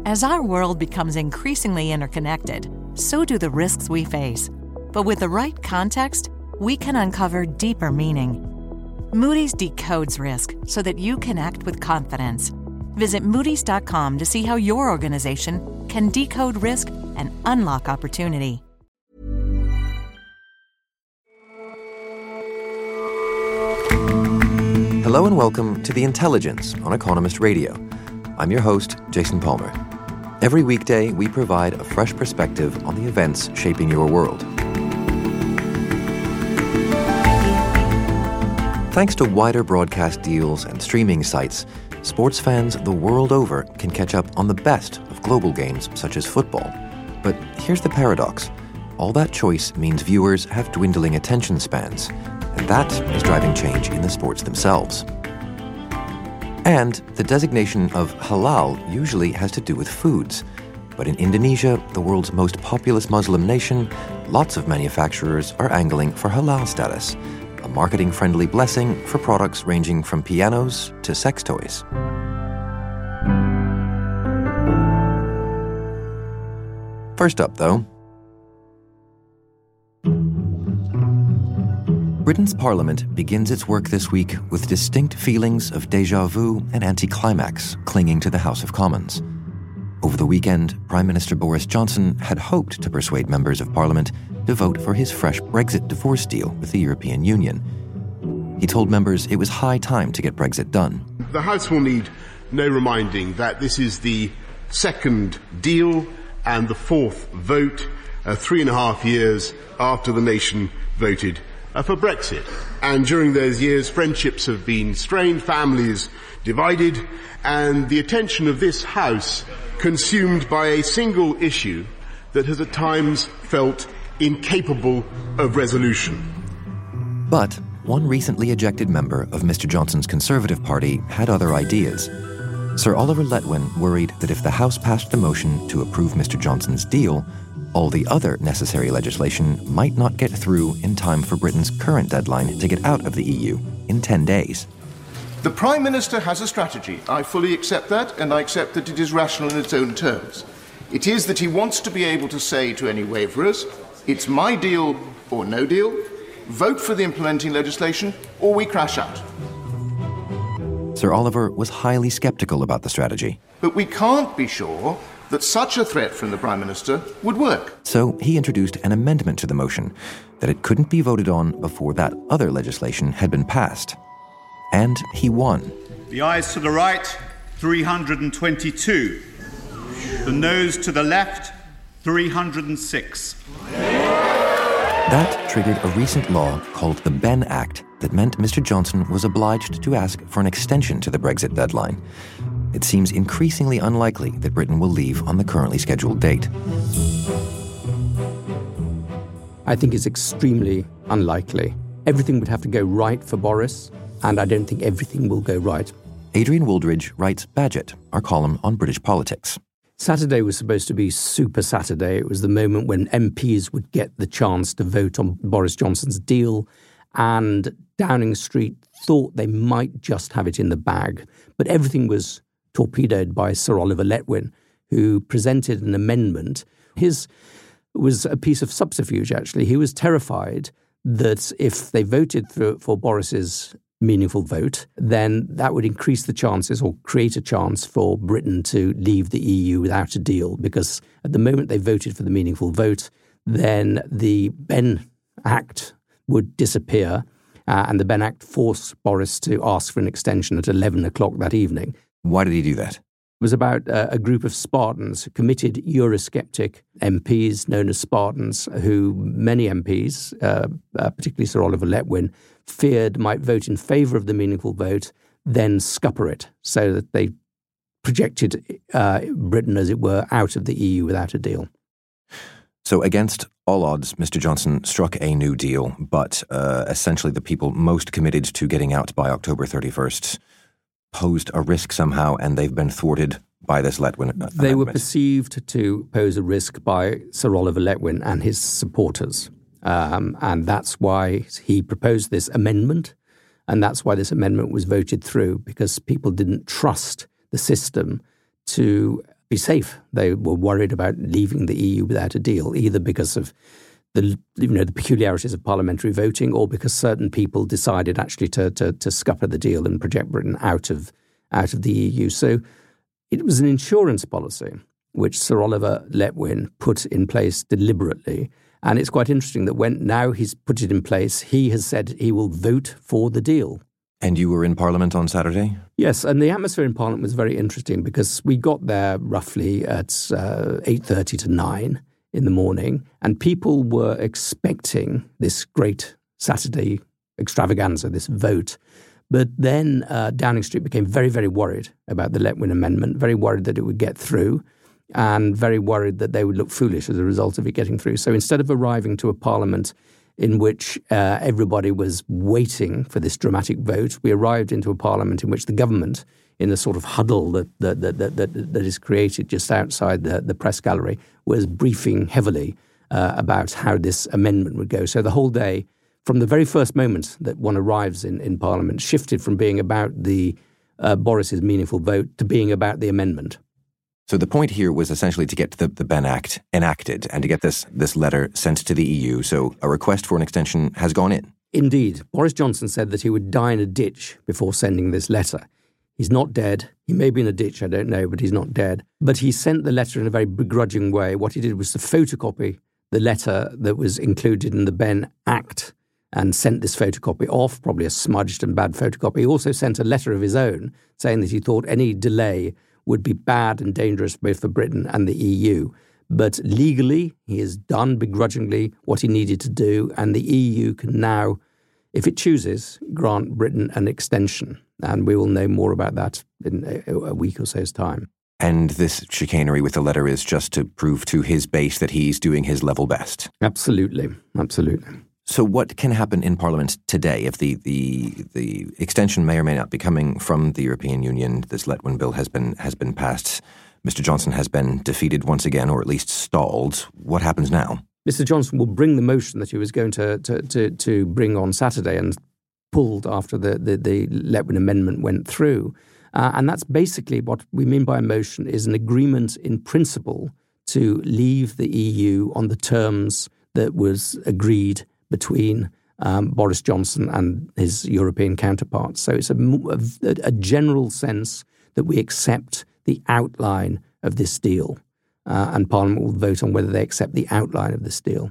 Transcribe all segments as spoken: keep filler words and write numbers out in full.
As our world becomes increasingly interconnected, so do the risks we face. But with the right context, we can uncover deeper meaning. Moody's decodes risk so that you can act with confidence. Visit Moody's dot com to see how your organization can decode risk and unlock opportunity. Hello and welcome to The Intelligence on Economist Radio. I'm your host, Jason Palmer. Every weekday, we provide a fresh perspective on the events shaping your world. Thanks to wider broadcast deals and streaming sites, sports fans the world over can catch up on the best of global games such as football. But here's the paradox. All that choice means viewers have dwindling attention spans, and that is driving change in the sports themselves. And the designation of halal usually has to do with foods. But in Indonesia, the world's most populous Muslim nation, lots of manufacturers are angling for halal status, a marketing-friendly blessing for products ranging from pianos to sex toys. First up, though, Britain's Parliament begins its work this week with distinct feelings of déjà vu and anticlimax clinging to the House of Commons. Over the weekend, Prime Minister Boris Johnson had hoped to persuade members of Parliament to vote for his fresh Brexit divorce deal with the European Union. He told members it was high time to get Brexit done. The House will need no reminding that this is the second deal and the fourth vote, uh, three and a half years after the nation voted uh, for Brexit. And during those years, friendships have been strained, families divided, and the attention of this House consumed by a single issue that has at times felt incapable of resolution. But one recently ejected member of Mister Johnson's Conservative Party had other ideas. Sir Oliver Letwin worried that if the House passed the motion to approve Mister Johnson's deal, all the other necessary legislation might not get through in time for Britain's current deadline to get out of the E U in ten days. The Prime Minister has a strategy. I fully accept that, and I accept that it is rational in its own terms. It is that he wants to be able to say to any waverers, it's my deal or no deal, vote for the implementing legislation, or we crash out. Sir Oliver was highly sceptical about the strategy. But we can't be sure that such a threat from the Prime Minister would work. So he introduced an amendment to the motion that it couldn't be voted on before that other legislation had been passed. And he won. The ayes to the right, three hundred twenty-two. The noes to the left, three hundred six. That triggered a recent law called the Benn Act that meant Mister Johnson was obliged to ask for an extension to the Brexit deadline. It seems increasingly unlikely that Britain will leave on the currently scheduled date. I think it's extremely unlikely. Everything would have to go right for Boris, and I don't think everything will go right. Adrian Wooldridge writes Badget, our column on British politics. Saturday was supposed to be Super Saturday. It was the moment when M Ps would get the chance to vote on Boris Johnson's deal, and Downing Street thought they might just have it in the bag. But everything was torpedoed by Sir Oliver Letwin, who presented an amendment. His was a piece of subterfuge, actually. He was terrified that if they voted for, for Boris's meaningful vote, then that would increase the chances or create a chance for Britain to leave the E U without a deal, because at the moment they voted for the meaningful vote, then the Benn Act would disappear, uh, and the Benn Act forced Boris to ask for an extension at eleven o'clock that evening. Why did he do that? It was about uh, a group of Spartans, committed Eurosceptic M Ps known as Spartans, who many M Ps, uh, uh, particularly Sir Oliver Letwin, feared might vote in favour of the meaningful vote, then scupper it, so that they projected uh, Britain, as it were, out of the E U without a deal. So against all odds, Mister Johnson struck a new deal, but uh, essentially the people most committed to getting out by October thirty-first posed a risk somehow, and they've been thwarted by this Letwin amendment. They were perceived to pose a risk by Sir Oliver Letwin and his supporters. Um, and that's why he proposed this amendment, and that's why this amendment was voted through, because people didn't trust the system to be safe. They were worried about leaving the E U without a deal, either because of the you know the peculiarities of parliamentary voting, or because certain people decided actually to to, to scupper the deal and project Britain out of out of the E U. So it was an insurance policy which Sir Oliver Letwin put in place deliberately. And it's quite interesting that when now he's put it in place, he has said he will vote for the deal. And you were in Parliament on Saturday? Yes, and the atmosphere in Parliament was very interesting because we got there roughly at uh, eight thirty to nine in the morning, and people were expecting this great Saturday extravaganza, this vote. But then uh, Downing Street became very, very worried about the Letwin Amendment, very worried that it would get through, and very worried that they would look foolish as a result of it getting through. So instead of arriving to a Parliament in which uh, everybody was waiting for this dramatic vote, we arrived into a Parliament in which the government, in the sort of huddle that that that that, that, that is created just outside the, the press gallery, was briefing heavily uh, about how this amendment would go. So the whole day, from the very first moment that one arrives in, in Parliament, shifted from being about the uh, Boris's meaningful vote to being about the amendment. So the point here was essentially to get the, the Benn Act enacted and to get this, this letter sent to the E U. So a request for an extension has gone in. Indeed. Boris Johnson said that he would die in a ditch before sending this letter. He's not dead. He may be in a ditch, I don't know, but he's not dead. But he sent the letter in a very begrudging way. What he did was to photocopy the letter that was included in the Benn Act and sent this photocopy off, probably a smudged and bad photocopy. He also sent a letter of his own saying that he thought any delay would be bad and dangerous both for Britain and the E U. But legally, he has done begrudgingly what he needed to do, and the E U can now, if it chooses, grant Britain an extension. And we will know more about that in a, a week or so's time. And this chicanery with the letter is just to prove to his base that he's doing his level best. Absolutely, absolutely. So what can happen in Parliament today if the, the the extension may or may not be coming from the European Union? This Letwin bill has been has been passed. Mister Johnson has been defeated once again, or at least stalled. What happens now? Mister Johnson will bring the motion that he was going to to, to, to bring on Saturday and pulled after the, the, the Letwin Amendment went through. Uh, and that's basically what we mean by a motion is an agreement in principle to leave the E U on the terms that was agreed between um, Boris Johnson and his European counterparts. So it's a, a, a general sense that we accept the outline of this deal, uh, and Parliament will vote on whether they accept the outline of this deal.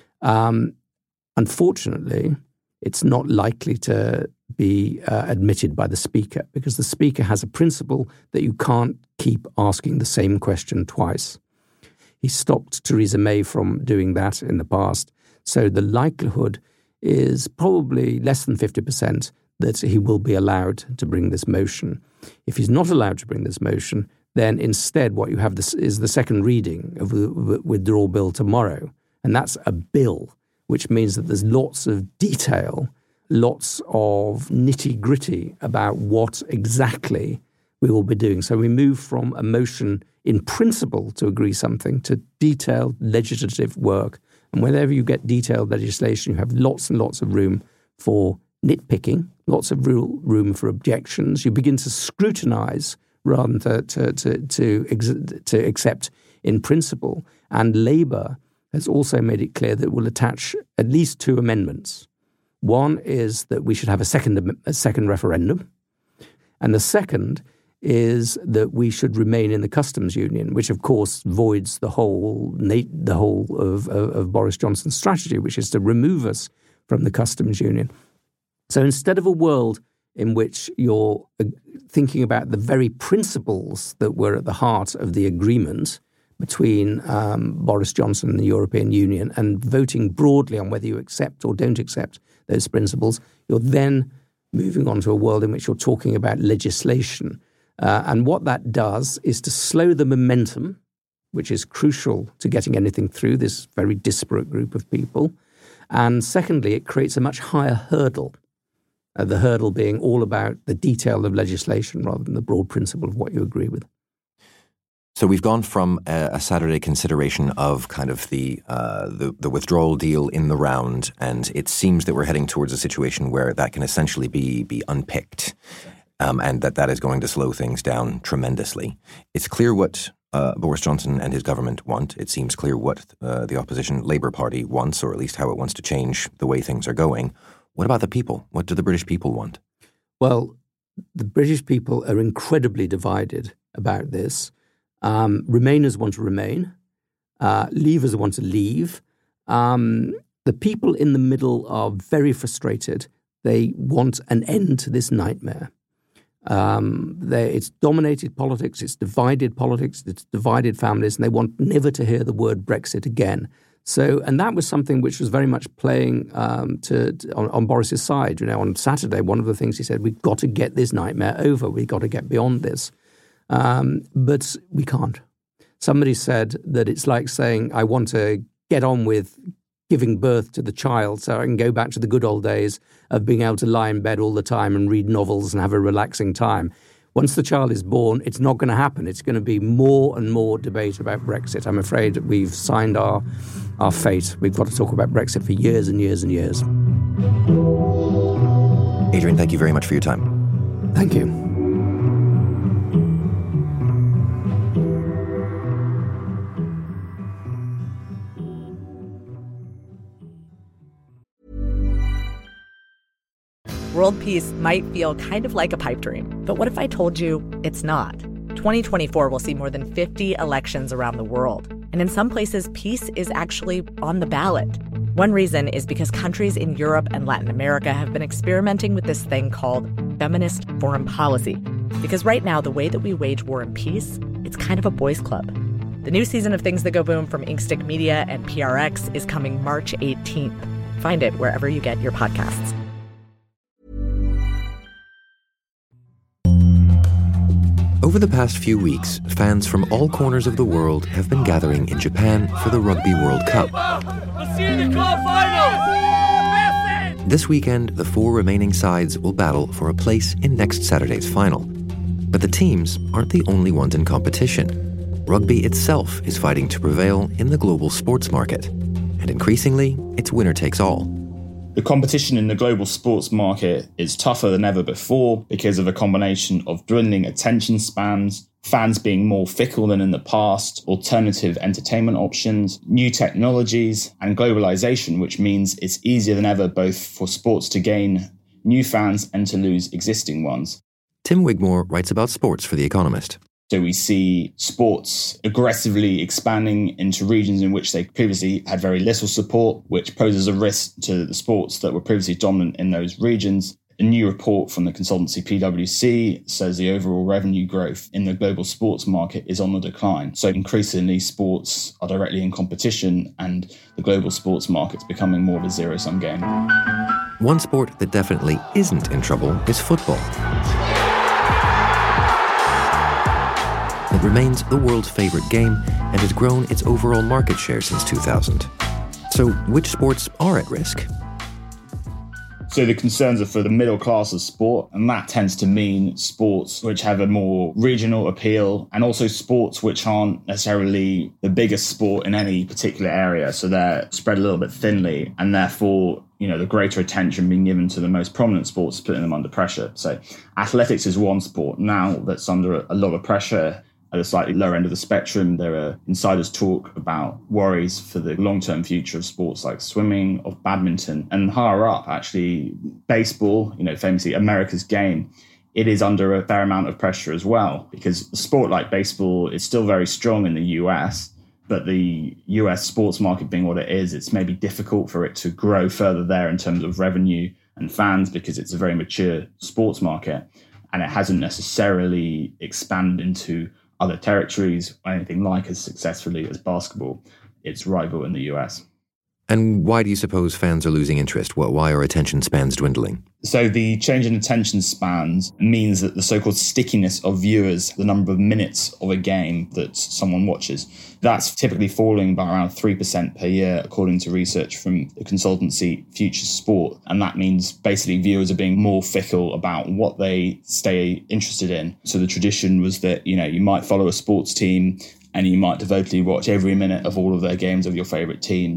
Um, unfortunately, it's not likely to be uh, admitted by the Speaker, because the Speaker has a principle that you can't keep asking the same question twice. He stopped Theresa May from doing that in the past. So the likelihood is probably less than fifty percent that he will be allowed to bring this motion. If he's not allowed to bring this motion, then instead what you have this is the second reading of the withdrawal bill tomorrow. And that's a bill, which means that there's lots of detail, lots of nitty-gritty about what exactly we will be doing. So we move from a motion in principle to agree something to detailed legislative work. And whenever you get detailed legislation, you have lots and lots of room for nitpicking, lots of room for objections. You begin to scrutinize rather than to, to, to, to, ex- to accept in principle. And Labour has also made it clear that it will attach at least two amendments. One is that we should have a second, a second referendum. And the second is that we should remain in the customs union, which of course voids the whole the whole of, of, of Boris Johnson's strategy, which is to remove us from the customs union. So instead of a world in which you're thinking about the very principles that were at the heart of the agreement between um, Boris Johnson and the European Union and voting broadly on whether you accept or don't accept those principles, you're then moving on to a world in which you're talking about legislation. Uh, and what that does is to slow the momentum, which is crucial to getting anything through this very disparate group of people. And secondly, it creates a much higher hurdle, uh, the hurdle being all about the detail of legislation rather than the broad principle of what you agree with. So we've gone from a, a Saturday consideration of kind of the, uh, the the withdrawal deal in the round, and it seems that we're heading towards a situation where that can essentially be be unpicked. Um, and that that is going to slow things down tremendously. It's clear what uh, Boris Johnson and his government want. It seems clear what uh, the opposition Labour Party wants, or at least how it wants to change the way things are going. What about the people? What do the British people want? Well, the British people are incredibly divided about this. Um, Remainers want to remain. Uh, leavers want to leave. Um, the people in the middle are very frustrated. They want an end to this nightmare. Um, it's dominated politics, it's divided politics, it's divided families, and they want never to hear the word Brexit again. So, and that was something which was very much playing um, to, to on, on Boris's side. You know, on Saturday, one of the things he said, we've got to get this nightmare over. We've got to get beyond this. Um, but we can't. Somebody said that it's like saying, I want to get on with giving birth to the child so I can go back to the good old days of being able to lie in bed all the time and read novels and have a relaxing time. Once the child is born, it's not going to happen. It's going to be more and more debate about Brexit. I'm afraid we've signed our, our fate. We've got to talk about Brexit for years and years and years. Adrian, thank you very much for your time. Thank you. World peace might feel kind of like a pipe dream, but what if I told you it's not? twenty twenty-four will see more than fifty elections around the world, and in some places, peace is actually on the ballot. One reason is because countries in Europe and Latin America have been experimenting with this thing called feminist foreign policy. Because right now, the way that we wage war and peace, it's kind of a boys' club. The new season of Things That Go Boom from Inkstick Media and P R X is coming March eighteenth. Find it wherever you get your podcasts. Over the past few weeks, fans from all corners of the world have been gathering in Japan for the Rugby World Cup. We'll see you in the quarterfinals! This weekend, the four remaining sides will battle for a place in next Saturday's final. But the teams aren't the only ones in competition. Rugby itself is fighting to prevail in the global sports market. And increasingly, it's winner takes all. The competition in the global sports market is tougher than ever before because of a combination of dwindling attention spans, fans being more fickle than in the past, alternative entertainment options, new technologies, and globalization, which means it's easier than ever both for sports to gain new fans and to lose existing ones. Tim Wigmore writes about sports for The Economist. So we see sports aggressively expanding into regions in which they previously had very little support, which poses a risk to the sports that were previously dominant in those regions. A new report from the consultancy P W C says the overall revenue growth in the global sports market is on the decline. So increasingly sports are directly in competition and the global sports market's becoming more of a zero-sum game. One sport that definitely isn't in trouble is football. It remains the world's favourite game and has grown its overall market share since two thousand. So which sports are at risk? So the concerns are for the middle class of sport, and that tends to mean sports which have a more regional appeal and also sports which aren't necessarily the biggest sport in any particular area. So they're spread a little bit thinly, and therefore, you know, the greater attention being given to the most prominent sports is putting them under pressure. So athletics is one sport now that's under a lot of pressure. At a slightly lower end of the spectrum, there are insiders talk about worries for the long-term future of sports like swimming, of badminton, and higher up, actually, baseball, you know, famously America's game. It is under a fair amount of pressure as well, because a sport like baseball is still very strong in the U S, but the U S sports market being what it is, it's maybe difficult for it to grow further there in terms of revenue and fans because it's a very mature sports market, and it hasn't necessarily expanded into other territories or anything like as successfully as basketball, its rival in the U S. And why do you suppose fans are losing interest? Why are attention spans dwindling? So the change in attention spans means that the so-called stickiness of viewers, the number of minutes of a game that someone watches, that's typically falling by around three percent per year, according to research from the consultancy Future Sport. And that means basically viewers are being more fickle about what they stay interested in. So the tradition was that, you know, you might follow a sports team and you might devotedly watch every minute of all of their games of your favourite teams.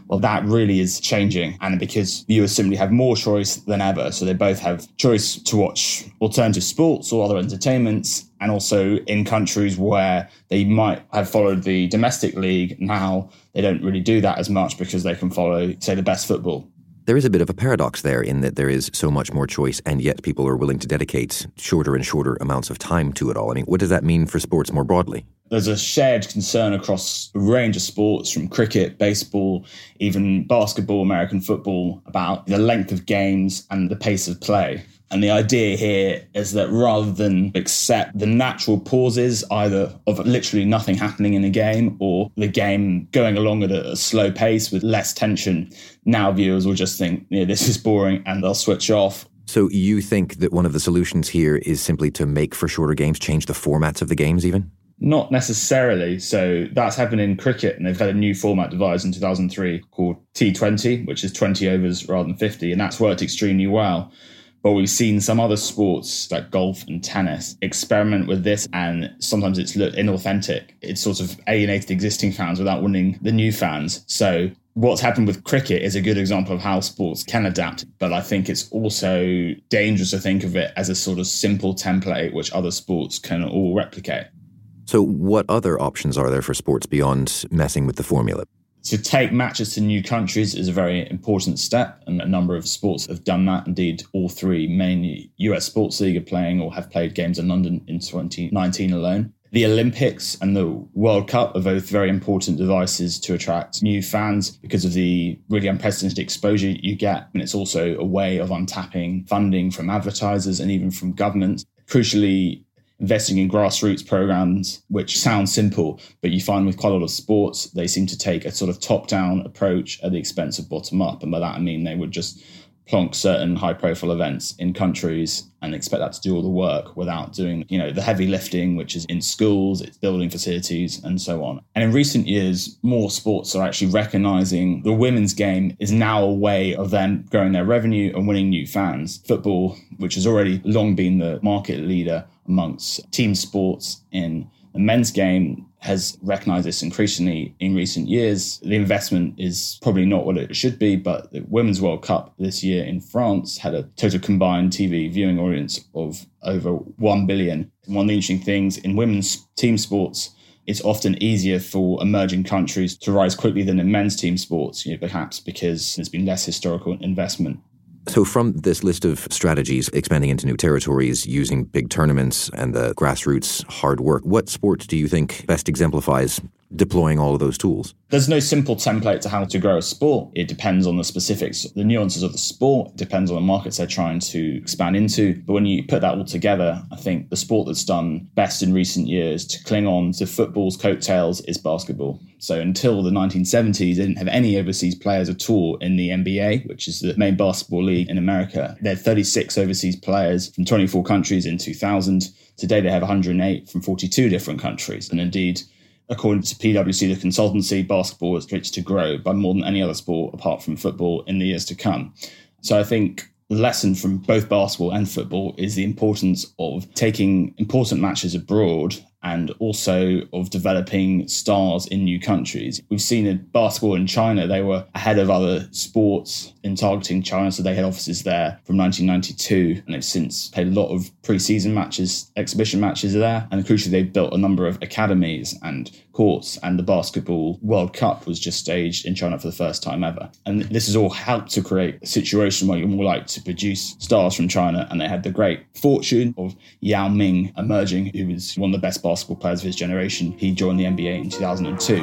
Well, that really is changing. And because viewers simply have more choice than ever. So they both have choice to watch alternative sports or other entertainments. And also in countries where they might have followed the domestic league, now they don't really do that as much because they can follow, say, the best football. There is a bit of a paradox there in that there is so much more choice and yet people are willing to dedicate shorter and shorter amounts of time to it all. I mean, what does that mean for sports more broadly? There's a shared concern across a range of sports, from cricket, baseball, even basketball, American football, about the length of games and the pace of play. And the idea here is that rather than accept the natural pauses, either of literally nothing happening in a game or the game going along at a slow pace with less tension, now viewers will just think, yeah, this is boring, and they'll switch off. So you think that one of the solutions here is simply to make for shorter games, change the formats of the games even? Not necessarily. So that's happened in cricket, and they've had a new format devised in two thousand three called T twenty, which is twenty overs rather than fifty, and that's worked extremely well. But we've seen some other sports like golf and tennis experiment with this, and sometimes it's looked inauthentic. It's sort of alienated existing fans without winning the new fans. So what's happened with cricket is a good example of how sports can adapt. But I think it's also dangerous to think of it as a sort of simple template which other sports can all replicate. So what other options are there for sports beyond messing with the formula? To take matches to new countries is a very important step, and a number of sports have done that. Indeed, all three main U S Sports League are playing or have played games in London in twenty nineteen alone. The Olympics and the World Cup are both very important devices to attract new fans because of the really unprecedented exposure you get. And it's also a way of untapping funding from advertisers and even from governments. Crucially, investing in grassroots programs, which sounds simple, but you find with quite a lot of sports, they seem to take a sort of top-down approach at the expense of bottom-up. And by that, I mean they would just plonk certain high-profile events in countries and expect that to do all the work without doing, you know, the heavy lifting, which is in schools, it's building facilities, and so on. And in recent years, more sports are actually recognizing the women's game is now a way of them growing their revenue and winning new fans. Football, which has already long been the market leader amongst team sports in the men's game, has recognised this increasingly in recent years. The investment is probably not what it should be, but the Women's World Cup this year in France had a total combined T V viewing audience of over one billion. One of the interesting things in women's team sports, it's often easier for emerging countries to rise quickly than in men's team sports, you know, perhaps because there's been less historical investment. So from this list of strategies, expanding into new territories, using big tournaments and the grassroots hard work, what sport do you think best exemplifies deploying all of those tools? There's no simple template to how to grow a sport. It depends on the specifics, the nuances of the sport. It depends on the markets they're trying to expand into. But when you put that all together, I think the sport that's done best in recent years to cling on to football's coattails is basketball. So until the nineteen seventies, they didn't have any overseas players at all in the N B A, which is the main basketball league in America. They had thirty-six overseas players from twenty-four countries in two thousand. Today they have one hundred eight from forty-two different countries. And indeed, according to P W C, the consultancy, basketball is predicted to grow by more than any other sport apart from football in the years to come. So I think the lesson from both basketball and football is the importance of taking important matches abroad and also of developing stars in new countries. We've seen in basketball in China, they were ahead of other sports in targeting China, so they had offices there from nineteen ninety-two, and they've since played a lot of pre-season matches, exhibition matches there, and crucially they've built a number of academies and courts, and the Basketball World Cup was just staged in China for the first time ever. And this has all helped to create a situation where you're more likely to produce stars from China, and they had the great fortune of Yao Ming emerging, who was one of the best basketball players of his generation. He joined the N B A in two thousand two.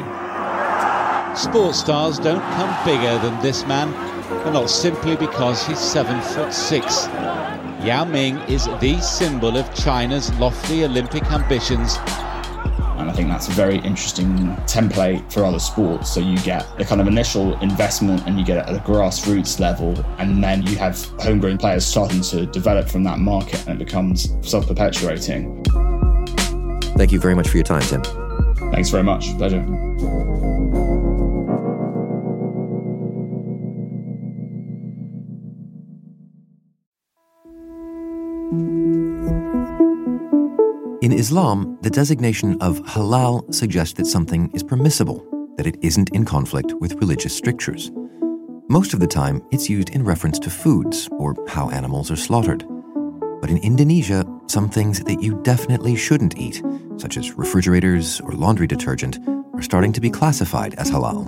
Sports stars don't come bigger than this man, and not simply because he's seven foot six. Yao Ming is the symbol of China's lofty Olympic ambitions. And I think that's a very interesting template for other sports. So you get the kind of initial investment and you get it at a grassroots level, and then you have homegrown players starting to develop from that market, and it becomes self-perpetuating. Thank you very much for your time, Tim. Thanks very much. Pleasure. In Islam, the designation of halal suggests that something is permissible. that it isn't in conflict with religious strictures. Most of the time, it's used in reference to foods or how animals are slaughtered. But in Indonesia, some things that you definitely shouldn't eat, such as refrigerators or laundry detergent, are starting to be classified as halal.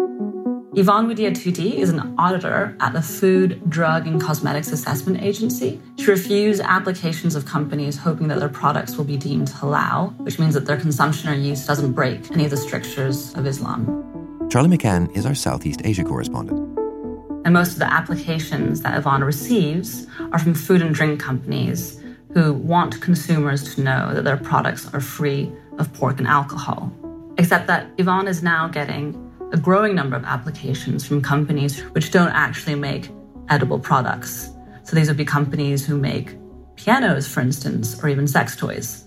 Yvonne Widiatuti is an auditor at the Food, Drug and Cosmetics Assessment Agency. She reviews applications of companies hoping that their products will be deemed halal, which means that their consumption or use doesn't break any of the strictures of Islam. Charlie McCann is our Southeast Asia correspondent. And most of the applications that Yvonne receives are from food and drink companies who want consumers to know that their products are free of pork and alcohol. Except that Yvonne is now getting a growing number of applications from companies which don't actually make edible products. So these would be companies who make pianos, for instance, or even sex toys.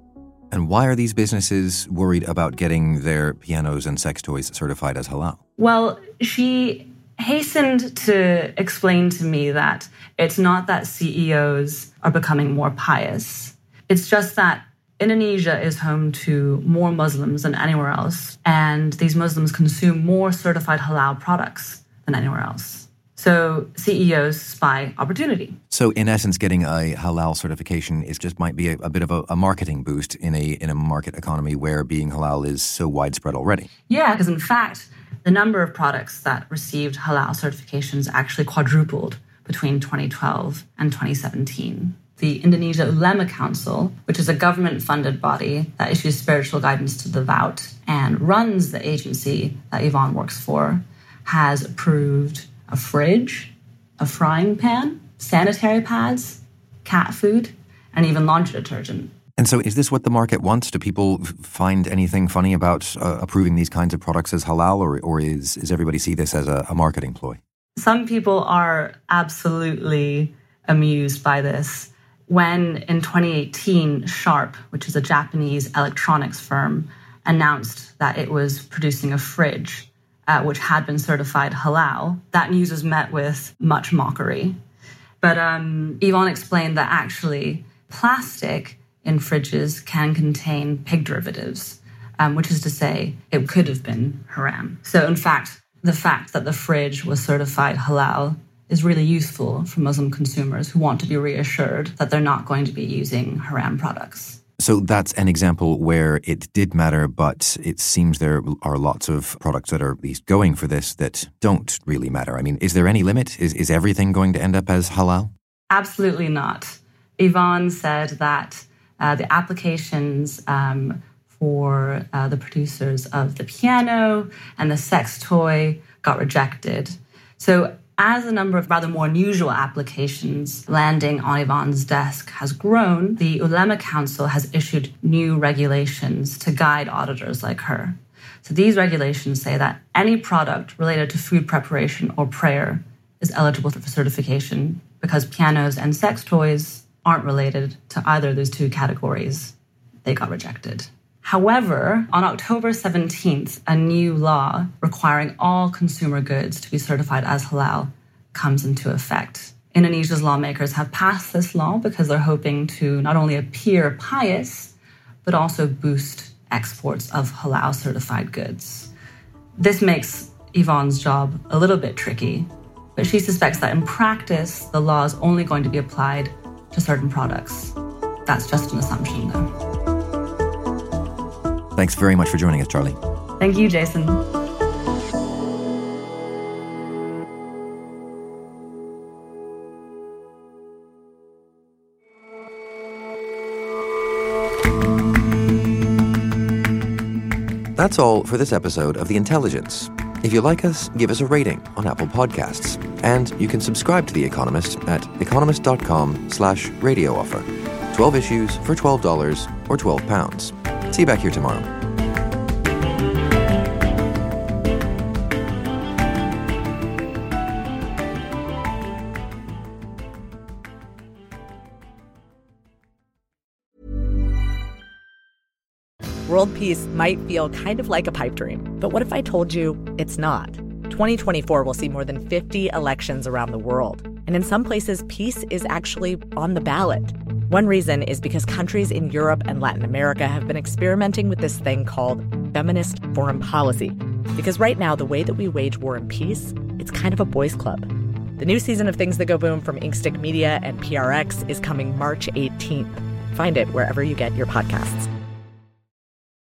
And why are these businesses worried about getting their pianos and sex toys certified as halal? Well, she hastened to explain to me that it's not that C E Os are becoming more pious. It's just that Indonesia is home to more Muslims than anywhere else, and these Muslims consume more certified halal products than anywhere else. So C E Os spy opportunity. So in essence, getting a halal certification is just might be a, a bit of a, a marketing boost in a in a market economy where being halal is so widespread already. Yeah, because in fact, the number of products that received halal certifications actually quadrupled between twenty twelve and twenty seventeen. The Indonesia Ulema Council, which is a government-funded body that issues spiritual guidance to the devout and runs the agency that Yvonne works for, has approved a fridge, a frying pan, sanitary pads, cat food, and even laundry detergent. And so is this what the market wants? Do people find anything funny about uh, approving these kinds of products as halal, or, or is, is everybody see this as a, a marketing ploy? Some people are absolutely amused by this. When in twenty eighteen, Sharp, which is a Japanese electronics firm, announced that it was producing a fridge uh, which had been certified halal, that news was met with much mockery. But um, Yvonne explained that actually plastic in fridges can contain pig derivatives, um, which is to say it could have been haram. So in fact, the fact that the fridge was certified halal is really useful for Muslim consumers who want to be reassured that they're not going to be using haram products. So that's an example where it did matter, but it seems there are lots of products that are at least going for this that don't really matter. I mean, is there any limit? Is, is everything going to end up as halal? Absolutely not. Yvonne said that uh, the applications um, for uh, the producers of the piano and the sex toy got rejected. So as the number of rather more unusual applications landing on Yvonne's desk has grown, the Ulema Council has issued new regulations to guide auditors like her. So these regulations say that any product related to food preparation or prayer is eligible for certification because pianos and sex toys aren't related to either of those two categories. They got rejected. However, on October seventeenth, a new law requiring all consumer goods to be certified as halal comes into effect. Indonesia's lawmakers have passed this law because they're hoping to not only appear pious, but also boost exports of halal-certified goods. This makes Yvonne's job a little bit tricky, but she suspects that in practice, the law is only going to be applied to certain products. That's just an assumption, though. Thanks very much for joining us, Charlie. Thank you, Jason. That's all for this episode of The Intelligence. If you like us, give us a rating on Apple Podcasts. And you can subscribe to The Economist at economist.com slash radio offer. twelve issues for twelve dollars or twelve pounds. See you back here tomorrow. World peace might feel kind of like a pipe dream, but what if I told you it's not? twenty twenty-four will see more than fifty elections around the world. And in some places, peace is actually on the ballot. One reason is because countries in Europe and Latin America have been experimenting with this thing called feminist foreign policy. Because right now, the way that we wage war and peace, it's kind of a boys' club. The new season of Things That Go Boom from Inkstick Media and P R X is coming March eighteenth. Find it wherever you get your podcasts.